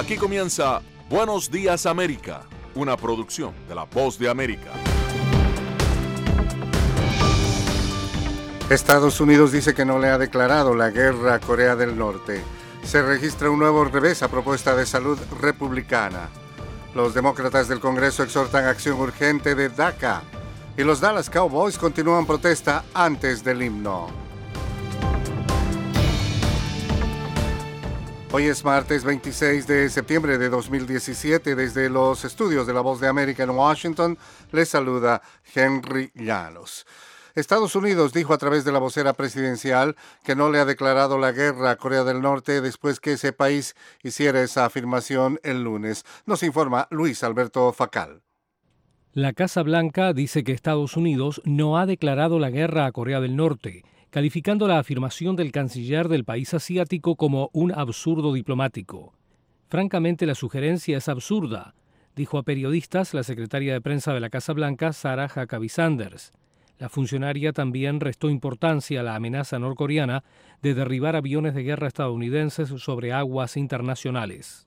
Aquí comienza Buenos Días América, una producción de La Voz de América. Estados Unidos dice que no le ha declarado la guerra a Corea del Norte. Se registra un nuevo revés a propuesta de salud republicana. Los demócratas del Congreso exhortan acción urgente de DACA. Y los Dallas Cowboys continúan protesta antes del himno. Hoy es martes 26 de septiembre de 2017. Desde los estudios de La Voz de América en Washington, les saluda Henry Llanos. Estados Unidos dijo a través de la vocera presidencial que no le ha declarado la guerra a Corea del Norte después que ese país hiciera esa afirmación el lunes. Nos informa Luis Alberto Facal. La Casa Blanca dice que Estados Unidos no ha declarado la guerra a Corea del Norte, calificando la afirmación del canciller del país asiático como un absurdo diplomático. Francamente, la sugerencia es absurda, dijo a periodistas la secretaria de prensa de la Casa Blanca, Sarah Huckabee Sanders. La funcionaria también restó importancia a la amenaza norcoreana de derribar aviones de guerra estadounidenses sobre aguas internacionales.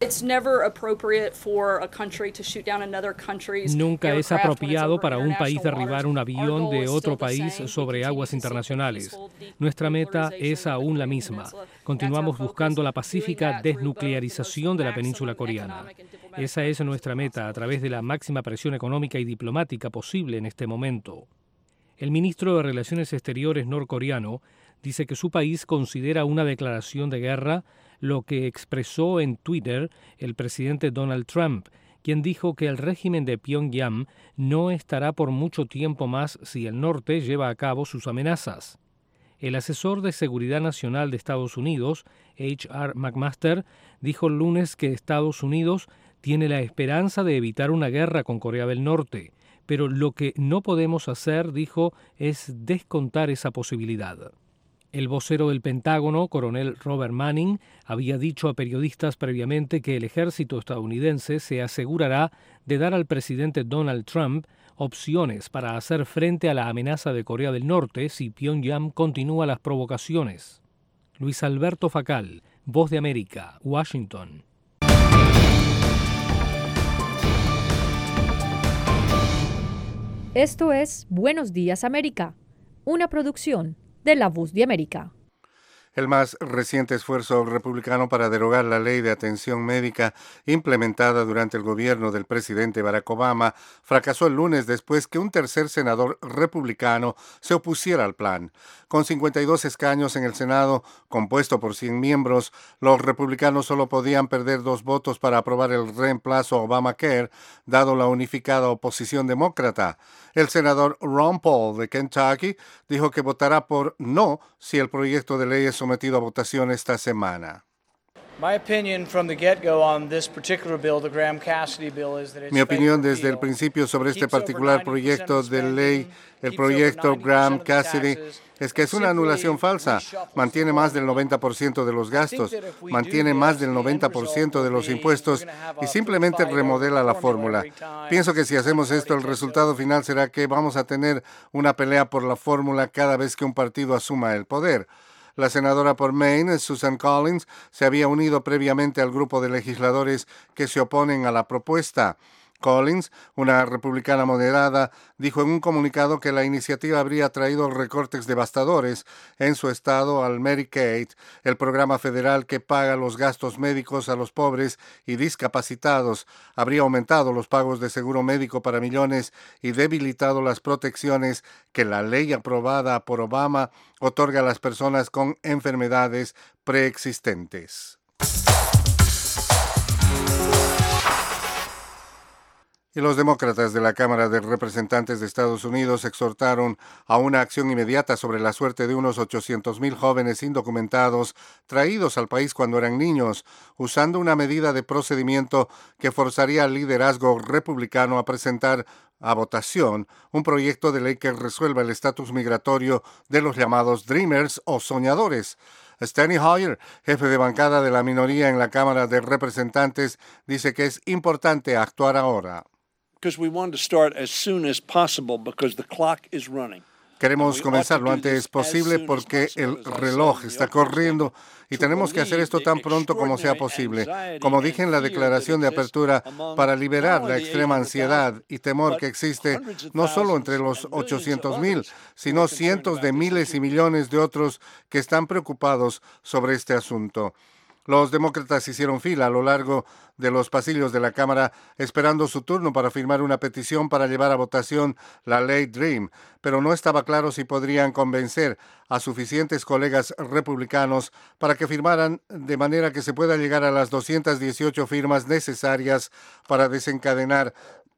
Nunca es apropiado para un país derribar un avión de otro país sobre aguas internacionales. Nuestra meta es aún la misma. Continuamos buscando la pacífica desnuclearización de la península coreana. Esa es nuestra meta a través de la máxima presión económica y diplomática posible en este momento. El ministro de Relaciones Exteriores norcoreano dice que su país considera una declaración de guerra lo que expresó en Twitter el presidente Donald Trump, quien dijo que el régimen de Pyongyang no estará por mucho tiempo más si el norte lleva a cabo sus amenazas. El asesor de Seguridad Nacional de Estados Unidos, H.R. McMaster, dijo el lunes que Estados Unidos tiene la esperanza de evitar una guerra con Corea del Norte, pero lo que no podemos hacer, dijo, es descontar esa posibilidad. El vocero del Pentágono, coronel Robert Manning, había dicho a periodistas previamente que el ejército estadounidense se asegurará de dar al presidente Donald Trump opciones para hacer frente a la amenaza de Corea del Norte si Pyongyang continúa las provocaciones. Luis Alberto Facal, Voz de América, Washington. Esto es Buenos Días América, una producción de La Voz de América. El más reciente esfuerzo republicano para derogar la ley de atención médica implementada durante el gobierno del presidente Barack Obama fracasó el lunes después que un tercer senador republicano se opusiera al plan. Con 52 escaños en el Senado, compuesto por 100 miembros, los republicanos solo podían perder 2 votos para aprobar el reemplazo a Obamacare, dado la unificada oposición demócrata. El senador Ron Paul de Kentucky dijo que votará por no si el proyecto de ley es sometido a votación esta semana. Mi opinión desde el principio sobre este particular proyecto de ley, el proyecto Graham-Cassidy, es que es una anulación falsa. Mantiene más del 90% de los gastos, mantiene más del 90% de los impuestos y simplemente remodela la fórmula. Pienso que si hacemos esto, el resultado final será que vamos a tener una pelea por la fórmula cada vez que un partido asuma el poder. La senadora por Maine, Susan Collins, se había unido previamente al grupo de legisladores que se oponen a la propuesta. Collins, una republicana moderada, dijo en un comunicado que la iniciativa habría traído recortes devastadores en su estado al Medicaid, el programa federal que paga los gastos médicos a los pobres y discapacitados, habría aumentado los pagos de seguro médico para millones y debilitado las protecciones que la ley aprobada por Obama otorga a las personas con enfermedades preexistentes. Y los demócratas de la Cámara de Representantes de Estados Unidos exhortaron a una acción inmediata sobre la suerte de unos 800,000 jóvenes indocumentados traídos al país cuando eran niños, usando una medida de procedimiento que forzaría al liderazgo republicano a presentar a votación un proyecto de ley que resuelva el estatus migratorio de los llamados Dreamers o soñadores. Steny Hoyer, jefe de bancada de la minoría en la Cámara de Representantes, dice que es importante actuar ahora. Queremos comenzar lo antes posible porque el reloj está corriendo y tenemos que hacer esto tan pronto como sea posible. Como dije en la declaración de apertura, para liberar la extrema ansiedad y temor que existe no solo entre los 800,000, sino cientos de miles y millones de otros que están preocupados sobre este asunto. Los demócratas hicieron fila a lo largo de los pasillos de la Cámara esperando su turno para firmar una petición para llevar a votación la ley DREAM, pero no estaba claro si podrían convencer a suficientes colegas republicanos para que firmaran de manera que se pueda llegar a las 218 firmas necesarias para desencadenar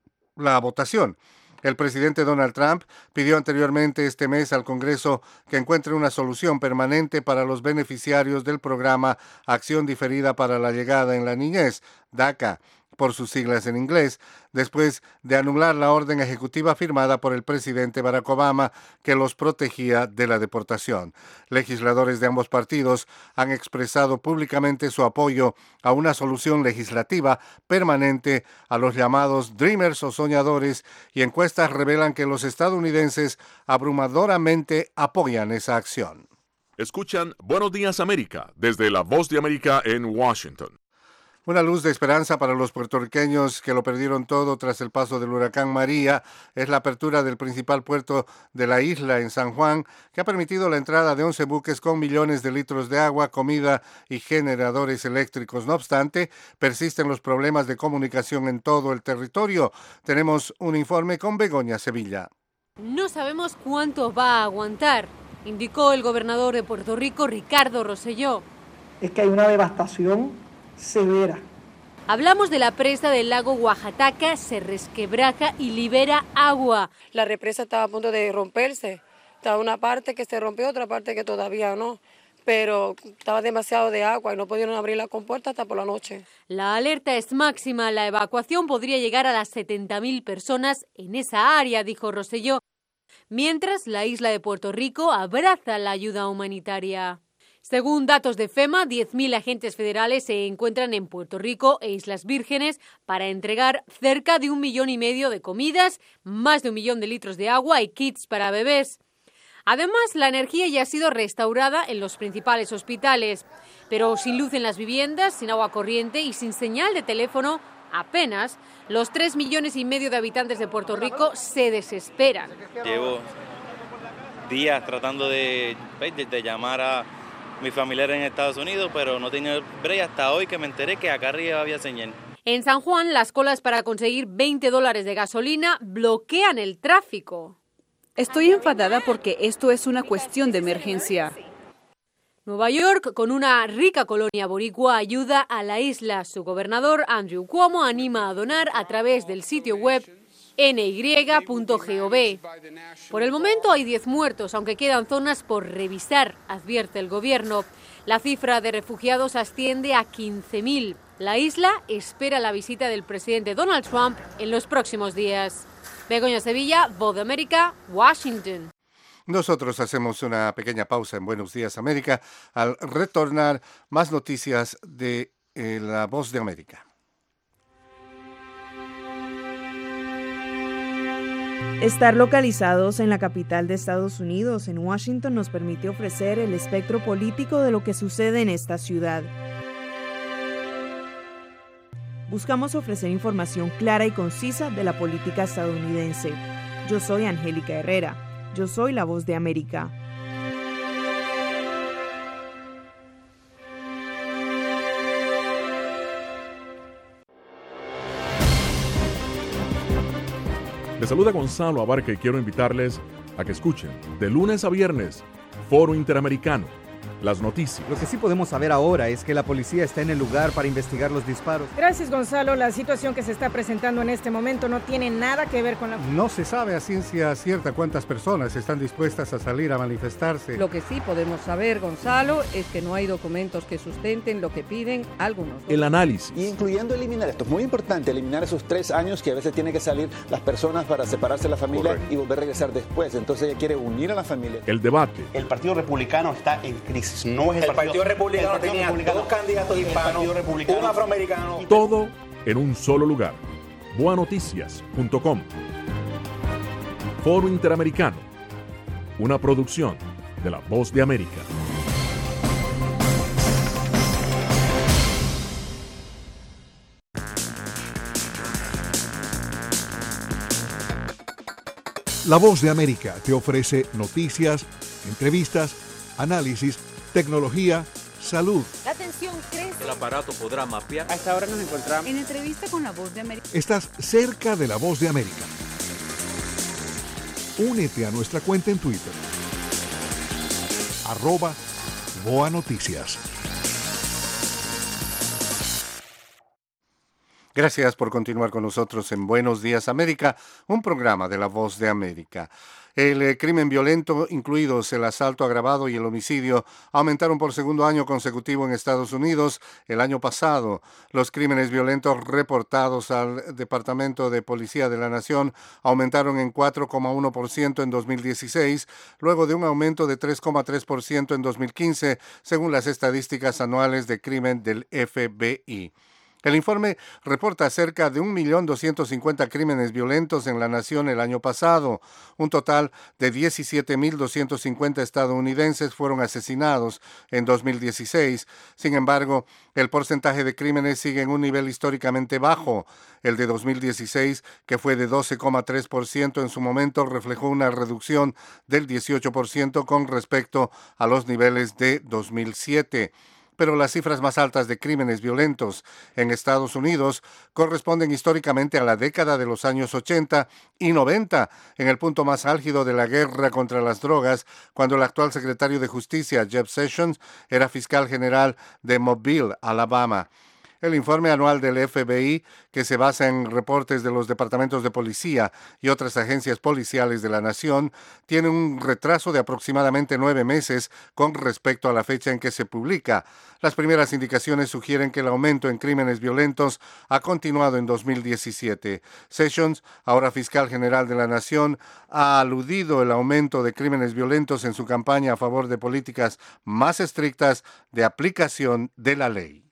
la votación. El presidente Donald Trump pidió anteriormente este mes al Congreso que encuentre una solución permanente para los beneficiarios del programa Acción Diferida para la Llegada en la Niñez, DACA, por sus siglas en inglés, después de anular la orden ejecutiva firmada por el presidente Barack Obama que los protegía de la deportación. Legisladores de ambos partidos han expresado públicamente su apoyo a una solución legislativa permanente a los llamados Dreamers o soñadores, y encuestas revelan que los estadounidenses abrumadoramente apoyan esa acción. Escuchan Buenos Días América desde La Voz de América en Washington. Una luz de esperanza para los puertorriqueños que lo perdieron todo tras el paso del huracán María es la apertura del principal puerto de la isla en San Juan, que ha permitido la entrada de 11 buques con millones de litros de agua, comida y generadores eléctricos. No obstante, persisten los problemas de comunicación en todo el territorio. Tenemos un informe con Begoña Sevilla. No sabemos cuánto va a aguantar, indicó el gobernador de Puerto Rico, Ricardo Rosselló. Es que hay una devastación severa. Hablamos de la presa del lago Oaxaca, se resquebraja y libera agua. La represa estaba a punto de romperse. Estaba una parte que se rompió, otra parte que todavía no. Pero estaba demasiado de agua y no pudieron abrir la compuerta hasta por la noche. La alerta es máxima. La evacuación podría llegar a las 70,000 personas en esa área, dijo Rosselló. Mientras, la isla de Puerto Rico abraza la ayuda humanitaria. Según datos de FEMA, 10,000 agentes federales se encuentran en Puerto Rico e Islas Vírgenes para entregar cerca de 1,5 millones de comidas, más de 1 millón de litros de agua y kits para bebés. Además, la energía ya ha sido restaurada en los principales hospitales, pero sin luz en las viviendas, sin agua corriente y sin señal de teléfono, apenas, los 3,5 millones de habitantes de Puerto Rico se desesperan. Llevo días tratando de llamar a mis familiares en Estados Unidos, pero no tenía break hasta hoy que me enteré que acá arriba había señal. En San Juan, las colas para conseguir $20 de gasolina bloquean el tráfico. Estoy enfadada porque esto es una cuestión de emergencia. Nueva York, con una rica colonia boricua, ayuda a la isla. Su gobernador, Andrew Cuomo, anima a donar a través del sitio web ny.gov. Por el momento hay 10 muertos, aunque quedan zonas por revisar, advierte el gobierno. La cifra de refugiados asciende a 15,000. La isla espera la visita del presidente Donald Trump en los próximos días. Begoña Sevilla, Voz de América, Washington. Nosotros hacemos una pequeña pausa en Buenos Días América. Al retornar, más noticias de La Voz de América. Estar localizados en la capital de Estados Unidos, en Washington, nos permite ofrecer el espectro político de lo que sucede en esta ciudad. Buscamos ofrecer información clara y concisa de la política estadounidense. Yo soy Angélica Herrera. Yo soy La Voz de América. Les saluda Gonzalo Abarca y quiero invitarles a que escuchen de lunes a viernes Foro Interamericano, las noticias. Lo que sí podemos saber ahora es que la policía está en el lugar para investigar los disparos. Gracias, Gonzalo. La situación que se está presentando en este momento no tiene nada que ver con la... No se sabe a ciencia cierta cuántas personas están dispuestas a salir a manifestarse. Lo que sí podemos saber, Gonzalo, es que no hay documentos que sustenten lo que piden algunos. El análisis. Incluyendo eliminar, esto es muy importante, eliminar esos 3 años que a veces tienen que salir las personas para separarse de la familia. Correcto. Y volver a regresar después. Entonces ella quiere unir a la familia. El debate. El Partido Republicano está en crisis. No es el Partido Republicano tenía 2 candidatos hispanos, un afroamericano. Todo en un solo lugar. boanoticias.com. Foro Interamericano. una producción de La Voz de América. La Voz de América te ofrece noticias, entrevistas, análisis, tecnología, salud. La tensión crece. El aparato podrá mapear. A esta hora nos encontramos en entrevista con La Voz de América. Estás cerca de La Voz de América. Únete a nuestra cuenta en Twitter. @BoaNoticias. Gracias por continuar con nosotros en Buenos Días América, un programa de La Voz de América. El crimen violento, incluidos el asalto agravado y el homicidio, aumentaron por segundo año consecutivo en Estados Unidos el año pasado. Los crímenes violentos reportados al Departamento de Policía de la Nación aumentaron en 4,1% en 2016, luego de un aumento de 3,3% en 2015, según las estadísticas anuales de crimen del FBI. El informe reporta cerca de 1.250.000 crímenes violentos en la nación el año pasado. Un total de 17.250 estadounidenses fueron asesinados en 2016. Sin embargo, el porcentaje de crímenes sigue en un nivel históricamente bajo. El de 2016, que fue de 12,3% en su momento, reflejó una reducción del 18% con respecto a los niveles de 2007. Pero las cifras más altas de crímenes violentos en Estados Unidos corresponden históricamente a la década de los años 80 y 90, en el punto más álgido de la guerra contra las drogas, cuando el actual secretario de Justicia, Jeff Sessions, era fiscal general de Mobile, Alabama. El informe anual del FBI, que se basa en reportes de los departamentos de policía y otras agencias policiales de la nación, tiene un retraso de aproximadamente 9 meses con respecto a la fecha en que se publica. Las primeras indicaciones sugieren que el aumento en crímenes violentos ha continuado en 2017. Sessions, ahora fiscal general de la nación, ha aludido el aumento de crímenes violentos en su campaña a favor de políticas más estrictas de aplicación de la ley.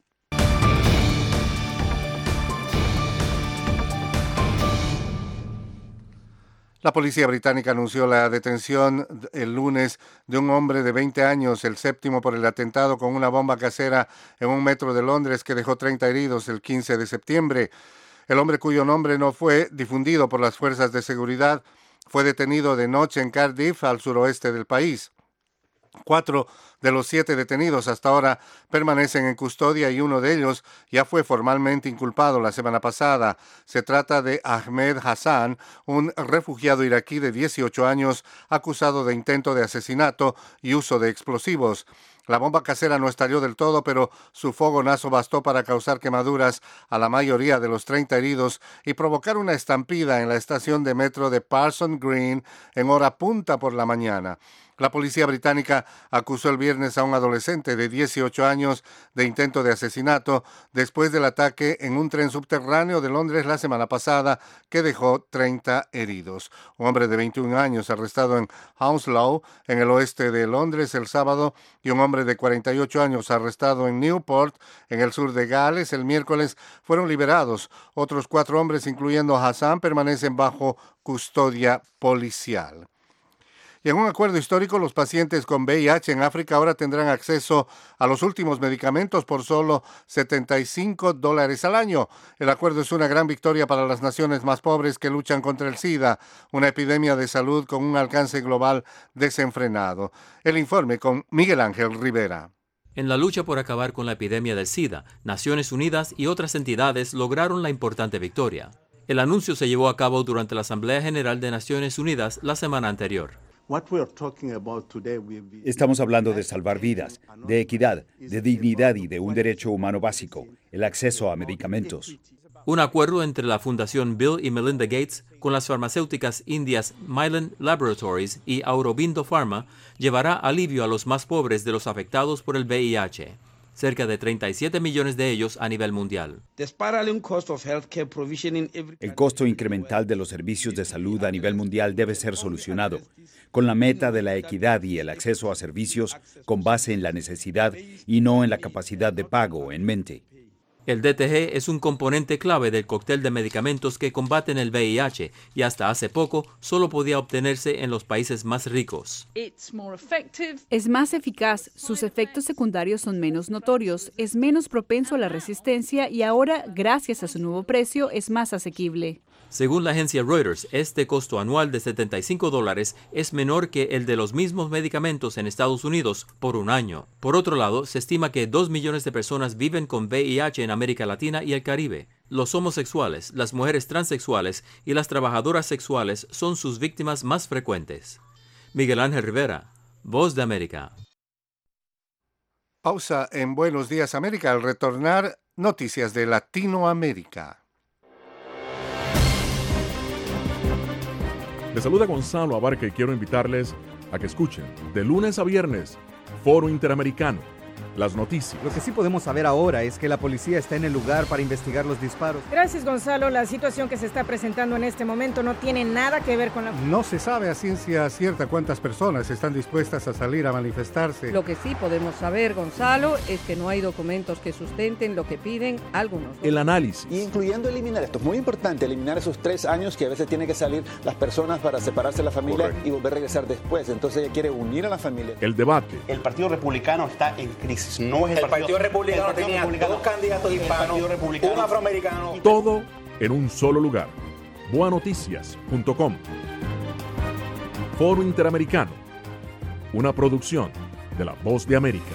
La policía británica anunció la detención el lunes de un hombre de 20 años, el séptimo por el atentado con una bomba casera en un metro de Londres que dejó 30 heridos el 15 de septiembre. El hombre, cuyo nombre no fue difundido por las fuerzas de seguridad, fue detenido de noche en Cardiff, al suroeste del país. 4 de los 7 detenidos hasta ahora permanecen en custodia y uno de ellos ya fue formalmente inculpado la semana pasada. Se trata de Ahmed Hassan, un refugiado iraquí de 18 años acusado de intento de asesinato y uso de explosivos. La bomba casera no estalló del todo, pero su fogonazo bastó para causar quemaduras a la mayoría de los 30 heridos y provocar una estampida en la estación de metro de Parsons Green en hora punta por la mañana. La policía británica acusó el viernes a un adolescente de 18 años de intento de asesinato después del ataque en un tren subterráneo de Londres la semana pasada que dejó 30 heridos. Un hombre de 21 años arrestado en Hounslow, en el oeste de Londres, el sábado, y un hombre de 48 años arrestado en Newport, en el sur de Gales, el miércoles, fueron liberados. Otros 4 hombres, incluyendo Hassan, permanecen bajo custodia policial. Y en un acuerdo histórico, los pacientes con VIH en África ahora tendrán acceso a los últimos medicamentos por solo $75 al año. El acuerdo es una gran victoria para las naciones más pobres que luchan contra el SIDA, una epidemia de salud con un alcance global desenfrenado. El informe con Miguel Ángel Rivera. En la lucha por acabar con la epidemia del SIDA, Naciones Unidas y otras entidades lograron la importante victoria. El anuncio se llevó a cabo durante la Asamblea General de Naciones Unidas la semana anterior. Estamos hablando de salvar vidas, de equidad, de dignidad y de un derecho humano básico, el acceso a medicamentos. Un acuerdo entre la Fundación Bill y Melinda Gates con las farmacéuticas indias Mylan Laboratories y Aurobindo Pharma llevará alivio a los más pobres de los afectados por el VIH, cerca de 37 millones de ellos a nivel mundial. El costo incremental de los servicios de salud a nivel mundial debe ser solucionado, con la meta de la equidad y el acceso a servicios con base en la necesidad y no en la capacidad de pago en mente. El DTG es un componente clave del cóctel de medicamentos que combaten el VIH y hasta hace poco solo podía obtenerse en los países más ricos. Es más eficaz, sus efectos secundarios son menos notorios, es menos propenso a la resistencia y ahora, gracias a su nuevo precio, es más asequible. Según la agencia Reuters, este costo anual de $75 es menor que el de los mismos medicamentos en Estados Unidos por un año. Por otro lado, se estima que 2 millones de personas viven con VIH en América Latina y el Caribe. Los homosexuales, las mujeres transexuales y las trabajadoras sexuales son sus víctimas más frecuentes. Miguel Ángel Rivera, Voz de América. Pausa en Buenos Días América. Al retornar, noticias de Latinoamérica. Les saluda Gonzalo Abarca y quiero invitarles a que escuchen de lunes a viernes Foro Interamericano, las noticias. Lo que sí podemos saber ahora es que la policía está en el lugar para investigar los disparos. Gracias, Gonzalo. La situación que se está presentando en este momento no tiene nada que ver con la... No se sabe a ciencia cierta cuántas personas están dispuestas a salir a manifestarse. Lo que sí podemos saber, Gonzalo, es que no hay documentos que sustenten lo que piden algunos. El análisis. Y incluyendo eliminar, esto es muy importante, eliminar esos 3 años que a veces tienen que salir las personas para separarse de la familia. Correcto. Y volver a regresar después. Entonces ella quiere unir a la familia. El debate. El Partido Republicano está en crisis. No es el Partido Republicano tenía 2 candidatos hispanos, un afroamericano. Todo en un solo lugar. Boanoticias.com. Foro Interamericano. Una producción de La Voz de América.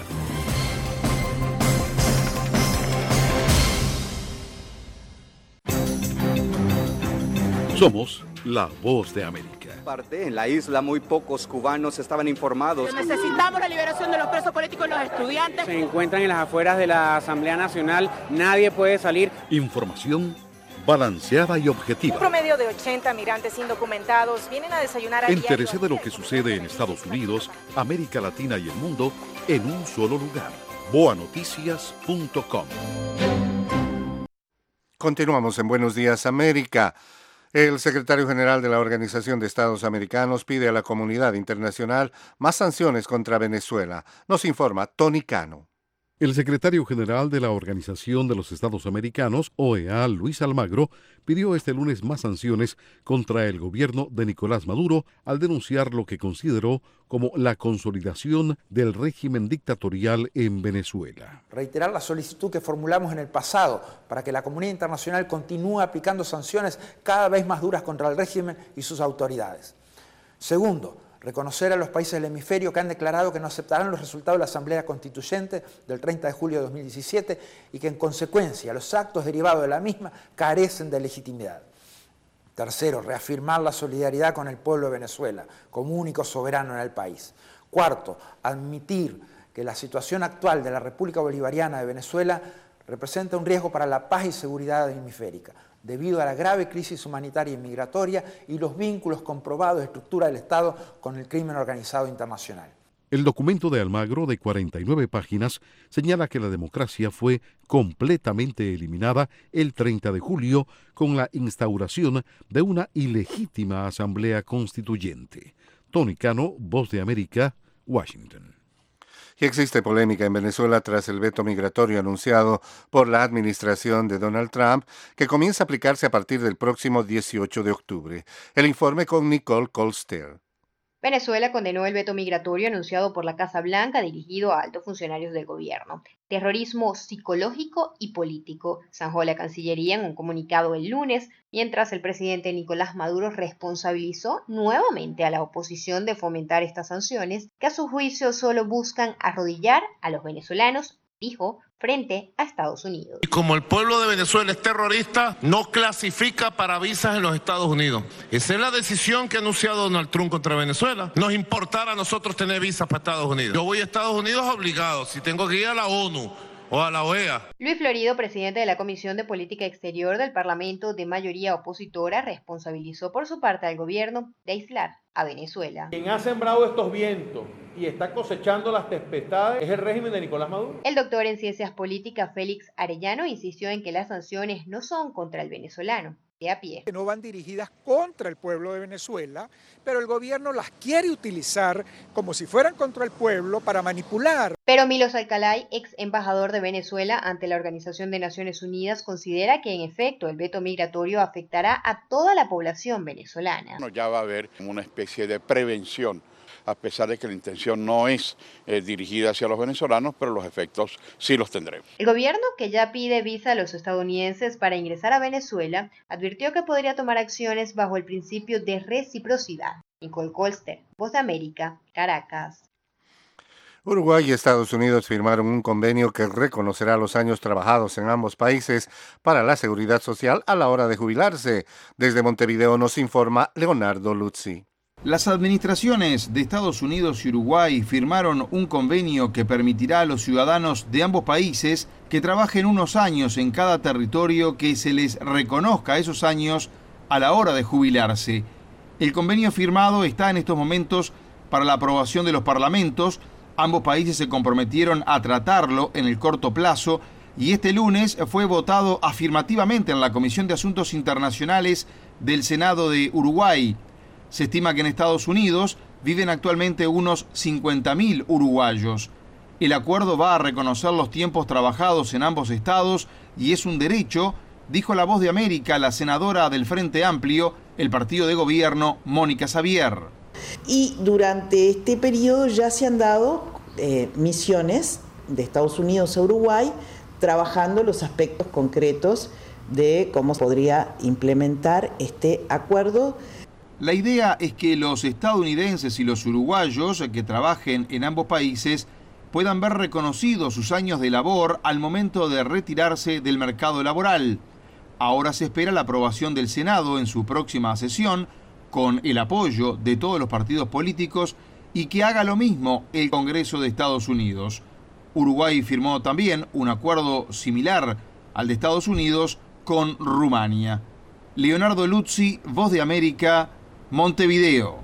Somos La Voz de América. En la isla muy pocos cubanos estaban informados. Necesitamos la liberación de los presos políticos y los estudiantes. Se encuentran en las afueras de la Asamblea Nacional, nadie puede salir. Información balanceada y objetiva. Un promedio de 80 migrantes indocumentados vienen a desayunar a Entérese de lo que sucede en Estados Unidos, América Latina y el mundo en un solo lugar. Boanoticias.com. Continuamos en Buenos Días América. El secretario general de la Organización de Estados Americanos pide a la comunidad internacional más sanciones contra Venezuela. Nos informa Tony Cano. El secretario general de la Organización de los Estados Americanos, OEA, Luis Almagro, pidió este lunes más sanciones contra el gobierno de Nicolás Maduro al denunciar lo que consideró como la consolidación del régimen dictatorial en Venezuela. Reiterar la solicitud que formulamos en el pasado para que la comunidad internacional continúe aplicando sanciones cada vez más duras contra el régimen y sus autoridades. Segundo, reconocer a los países del hemisferio que han declarado que no aceptarán los resultados de la Asamblea Constituyente del 30 de julio de 2017 y que en consecuencia los actos derivados de la misma carecen de legitimidad. Tercero, reafirmar la solidaridad con el pueblo de Venezuela como único soberano en el país. Cuarto, admitir que la situación actual de la República Bolivariana de Venezuela representa un riesgo para la paz y seguridad hemisférica, debido a la grave crisis humanitaria y migratoria y los vínculos comprobados de estructura del Estado con el crimen organizado internacional. El documento de Almagro, de 49 páginas, señala que la democracia fue completamente eliminada el 30 de julio con la instauración de una ilegítima asamblea constituyente. Tony Cano, Voz de América, Washington. Y existe polémica en Venezuela tras el veto migratorio anunciado por la administración de Donald Trump, que comienza a aplicarse a partir del próximo 18 de octubre. El informe con Nicole Colster. Venezuela condenó el veto migratorio anunciado por la Casa Blanca dirigido a altos funcionarios del gobierno. Terrorismo psicológico y político, zanjó la Cancillería en un comunicado el lunes, mientras el presidente Nicolás Maduro responsabilizó nuevamente a la oposición de fomentar estas sanciones, que a su juicio solo buscan arrodillar a los venezolanos, dijo, frente a Estados Unidos. Y como el pueblo de Venezuela es terrorista, no clasifica para visas en los Estados Unidos. Esa es la decisión que ha anunciado Donald Trump contra Venezuela. Nos importará a nosotros tener visas para Estados Unidos. Yo voy a Estados Unidos obligado, si tengo que ir a la ONU o a la OEA. Luis Florido, presidente de la Comisión de Política Exterior del Parlamento de mayoría opositora, responsabilizó por su parte al gobierno de aislar a Venezuela. Quien ha sembrado estos vientos y está cosechando las tempestades es el régimen de Nicolás Maduro. El doctor en ciencias políticas Félix Arellano insistió en que las sanciones no son contra el venezolano. de a pie. No van dirigidas contra el pueblo de Venezuela, pero el gobierno las quiere utilizar como si fueran contra el pueblo para manipular. Pero Milos Alcalay, ex embajador de Venezuela ante la Organización de Naciones Unidas, considera que en efecto el veto migratorio afectará a toda la población venezolana. Ya va a haber una especie de prevención, a pesar de que la intención no es dirigida hacia los venezolanos, pero los efectos sí los tendremos. El gobierno, que ya pide visa a los estadounidenses para ingresar a Venezuela, advirtió que podría tomar acciones bajo el principio de reciprocidad. Nicole Colster, Voz de América, Caracas. Uruguay y Estados Unidos firmaron un convenio que reconocerá los años trabajados en ambos países para la seguridad social a la hora de jubilarse. Desde Montevideo nos informa Leonardo Luzzi. Las administraciones de Estados Unidos y Uruguay firmaron un convenio que permitirá a los ciudadanos de ambos países que trabajen unos años en cada territorio que se les reconozca esos años a la hora de jubilarse. El convenio firmado está en estos momentos para la aprobación de los parlamentos. Ambos países se comprometieron a tratarlo en el corto plazo y este lunes fue votado afirmativamente en la Comisión de Asuntos Internacionales del Senado de Uruguay. Se estima que en Estados Unidos viven actualmente unos 50.000 uruguayos. El acuerdo va a reconocer los tiempos trabajados en ambos estados y es un derecho, dijo La Voz de América la senadora del Frente Amplio, el partido de gobierno, Mónica Xavier. Y durante este periodo ya se han dado misiones de Estados Unidos a Uruguay trabajando los aspectos concretos de cómo podría implementar este acuerdo. La idea es que los estadounidenses y los uruguayos que trabajen en ambos países puedan ver reconocidos sus años de labor al momento de retirarse del mercado laboral. Ahora se espera la aprobación del Senado en su próxima sesión, con el apoyo de todos los partidos políticos, y que haga lo mismo el Congreso de Estados Unidos. Uruguay firmó también un acuerdo similar al de Estados Unidos con Rumania. Leonardo Luzzi, Voz de América, Montevideo.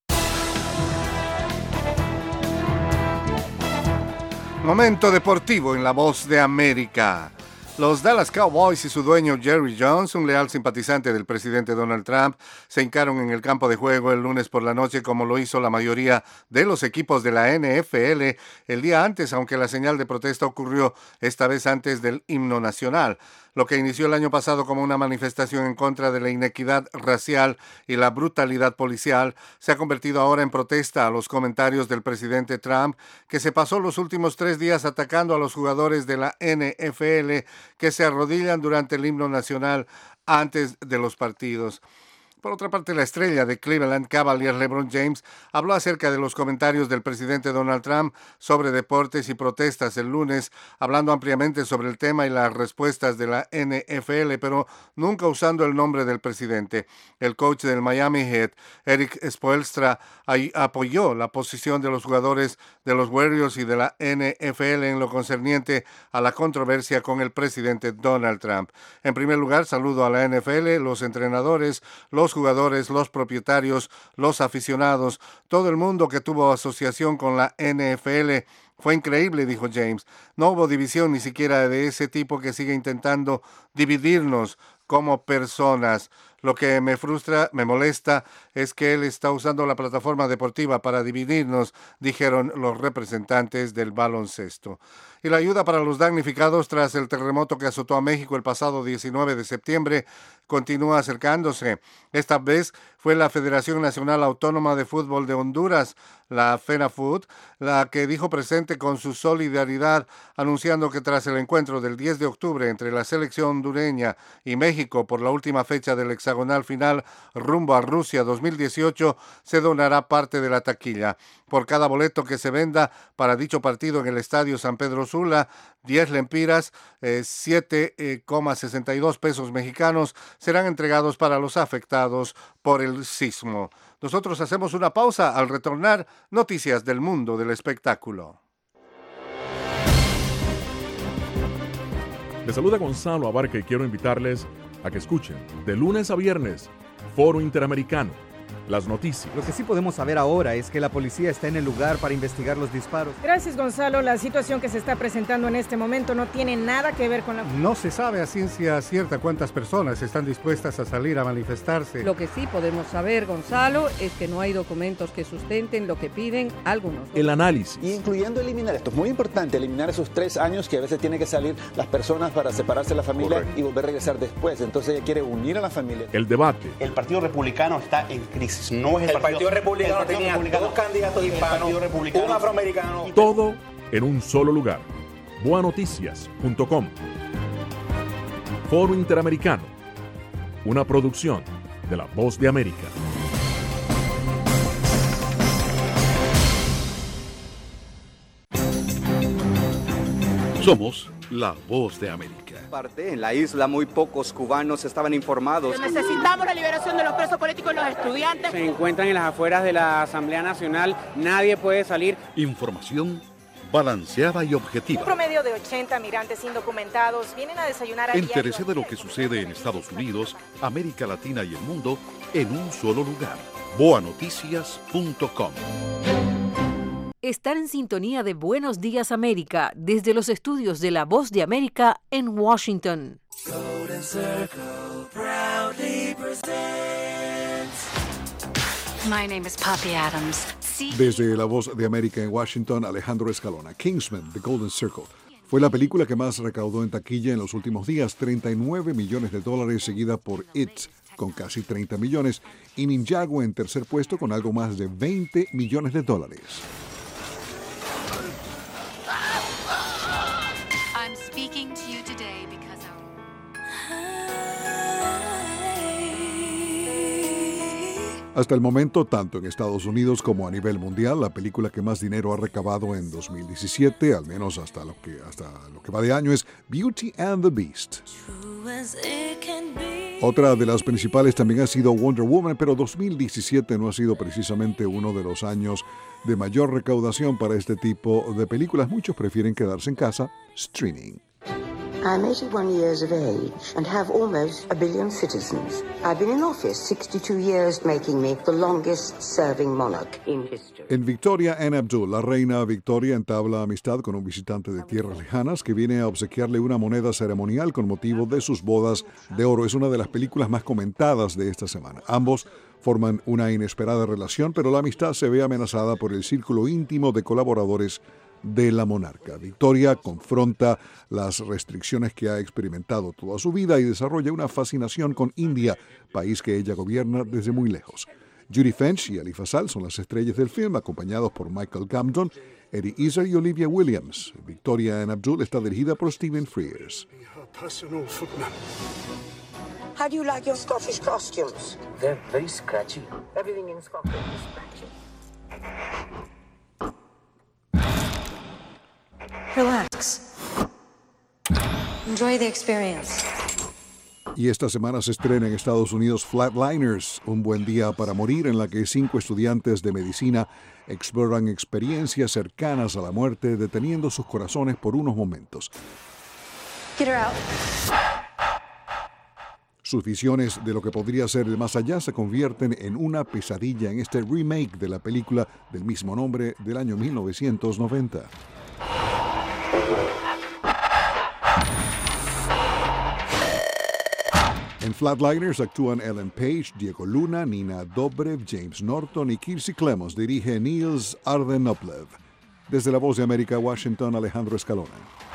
Momento deportivo en La Voz de América. Los Dallas Cowboys y su dueño Jerry Jones, un leal simpatizante del presidente Donald Trump, se hincaron en el campo de juego el lunes por la noche como lo hizo la mayoría de los equipos de la NFL el día antes, aunque la señal de protesta ocurrió esta vez antes del himno nacional. Lo que inició el año pasado como una manifestación en contra de la inequidad racial y la brutalidad policial se ha convertido ahora en protesta a los comentarios del presidente Trump, que se pasó los últimos 3 días atacando a los jugadores de la NFL que se arrodillan durante el himno nacional antes de los partidos. Por otra parte, la estrella de Cleveland Cavaliers, LeBron James, habló acerca de los comentarios del presidente Donald Trump sobre deportes y protestas el lunes, hablando ampliamente sobre el tema y las respuestas de la NFL, pero nunca usando el nombre del presidente. El coach del Miami Heat, Eric Spoelstra, apoyó la posición de los jugadores de los Warriors y de la NFL en lo concerniente a la controversia con el presidente Donald Trump. En primer lugar, saludo a la NFL, los entrenadores, los jugadores, los propietarios, los aficionados, todo el mundo que tuvo asociación con la NFL. Fue increíble, dijo James. No hubo división ni siquiera de ese tipo que sigue intentando dividirnos como personas. Lo que me frustra, me molesta, es que él está usando la plataforma deportiva para dividirnos, dijeron los representantes del baloncesto. Y la ayuda para los damnificados tras el terremoto que azotó a México el pasado 19 de septiembre continúa acercándose. Esta vez fue la Federación Nacional Autónoma de Fútbol de Honduras, la FENAFUT, la que dijo presente con su solidaridad, anunciando que tras el encuentro del 10 de octubre entre la selección hondureña y México por la última fecha del hexagonal final rumbo a Rusia 2018, se donará parte de la taquilla. Por cada boleto que se venda para dicho partido en el Estadio San Pedro Sula, 10 lempiras, 7,62 pesos mexicanos, serán entregados para los afectados por el sismo. Nosotros hacemos una pausa. Al retornar, noticias del mundo del espectáculo. Les saluda Gonzalo Abarca y quiero invitarles a que escuchen de lunes a viernes Foro Interamericano, las noticias. Lo que sí podemos saber ahora es que la policía está en el lugar para investigar los disparos. Gracias, Gonzalo. La situación que se está presentando en este momento no tiene nada que ver con la... No se sabe a ciencia cierta cuántas personas están dispuestas a salir a manifestarse. Lo que sí podemos saber, Gonzalo, es que no hay documentos que sustenten lo que piden algunos. El análisis. Y incluyendo eliminar, esto es muy importante, eliminar esos 3 años que a veces tienen que salir las personas para separarse de la familia. Correcto. Y volver a regresar después. Entonces ella quiere unir a la familia. El debate. El Partido Republicano está en crisis. No es el Partido Republicano tenía 2 candidatos hispanos, un afroamericano. Todo en un solo lugar. Boanoticias.com. Foro Interamericano. Una producción de La Voz de América. Somos La Voz de América. En la isla muy pocos cubanos estaban informados. Necesitamos la liberación de los presos políticos y los estudiantes. Se encuentran en las afueras de la Asamblea Nacional. Nadie puede salir. Información balanceada y objetiva. Un promedio de 80 migrantes indocumentados vienen a desayunar a Entérese de lo que sucede en Estados Unidos, América Latina y el mundo en un solo lugar. Boanoticias.com. Están en sintonía de Buenos Días América desde los estudios de La Voz de América en Washington. My name is Poppy Adams. Desde La Voz de América en Washington, Alejandro Escalona. Kingsman, The Golden Circle. Fue la película que más recaudó en taquilla en los últimos días, $39 millones, seguida por It, con casi 30 millones, y Ninjago en tercer puesto con algo más de $20 millones. I'm speaking to you today because Hasta el momento, tanto en Estados Unidos como a nivel mundial, la película que más dinero ha recabado en 2017, al menos hasta lo que va de año, es Beauty and the Beast. Otra de las principales también ha sido Wonder Woman, pero 2017 no ha sido precisamente uno de los años de mayor recaudación para este tipo de películas. Muchos prefieren quedarse en casa streaming. I'm 81 years of age and have almost 1 billion citizens. I've been in office 62 years, making me the longest-serving monarch in history. En Victoria, Anne Abdul, la reina Victoria, entabla amistad con un visitante de tierras lejanas que viene a obsequiarle una moneda ceremonial con motivo de sus bodas de oro. Es una de las películas más comentadas de esta semana. Ambos forman una inesperada relación, pero la amistad se ve amenazada por el círculo íntimo de colaboradores de la monarca. Victoria confronta las restricciones que ha experimentado toda su vida y desarrolla una fascinación con India, país que ella gobierna desde muy lejos. Judi Dench y Ali Fasal son las estrellas del film, acompañados por Michael Gambon, Eddie Izzard y Olivia Williams. Victoria and Abdul está dirigida por Stephen Frears. How do you like your Scottish costumes? They're very scratchy. Everything in Scotland is scratchy. Relax. Enjoy the experience. Y esta semana se estrena en Estados Unidos Flatliners, un buen día para morir, en la que 5 estudiantes de medicina exploran experiencias cercanas a la muerte, deteniendo sus corazones por unos momentos. Get her out. Sus visiones de lo que podría ser el más allá se convierten en una pesadilla en este remake de la película del mismo nombre del año 1990. En Flatliners actúan Ellen Page, Diego Luna, Nina Dobrev, James Norton y Kiersey Clemons. Dirige Niels Arden-Oplev. Desde La Voz de América, Washington, Alejandro Escalona.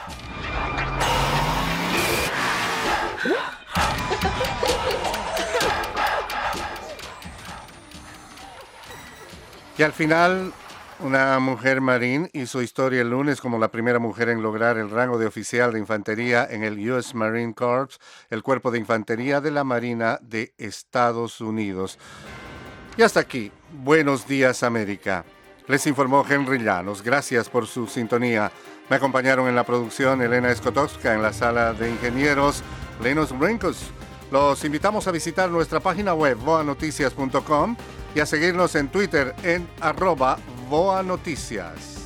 Y al final, una mujer marín hizo historia el lunes como la primera mujer en lograr el rango de oficial de infantería en el U.S. Marine Corps, el cuerpo de infantería de la Marina de Estados Unidos. Y hasta aquí, Buenos Días América. Les informó Henry Llanos. Gracias por su sintonía. Me acompañaron en la producción Elena Skotowska, en la sala de ingenieros Lenos Brincos. Los invitamos a visitar nuestra página web boanoticias.com y a seguirnos en Twitter en @boanoticias.